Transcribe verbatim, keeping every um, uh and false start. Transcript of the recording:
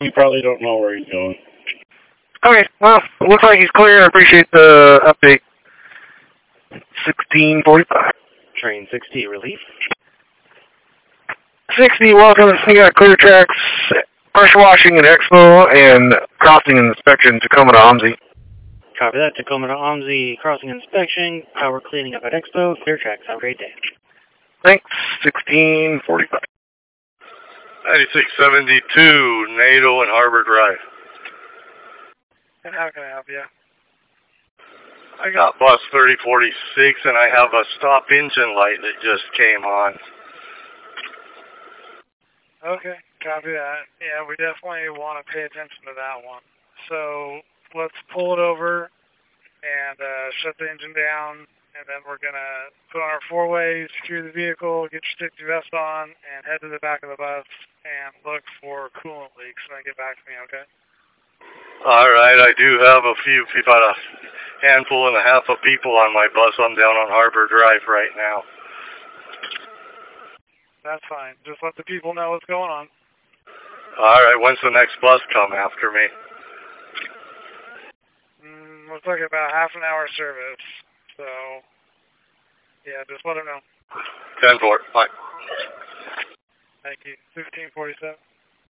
we probably don't know where he's going. Okay, well, looks like he's clear. I appreciate the update. sixteen forty-five. Train sixty, relief. sixty, welcome. We got clear tracks, pressure washing at Expo, and crossing inspection Tacoma to OMSI. Copy that. Tacoma to OMSI, crossing inspection, power cleaning up at Expo, clear tracks. Have a great day. Thanks. sixteen forty-five. ninety-six seventy-two, NATO and Harbor Drive. And how can I help you? I got bus thirty forty-six, and I have a stop engine light that just came on. Okay, copy that. Yeah, we definitely want to pay attention to that one. So let's pull it over and uh, shut the engine down, and then we're going to put on our four-way, secure the vehicle, get your safety vest on, and head to the back of the bus and look for coolant leaks, and then get back to me, okay? All right, I do have a few, about a handful and a half of people on my bus. I'm down on Harbor Drive right now. That's fine. Just let the people know what's going on. All right, when's the next bus come after me? Mm, looks like about half an hour service. So, yeah, just let them know. ten four, bye. Thank you. fifteen forty-seven.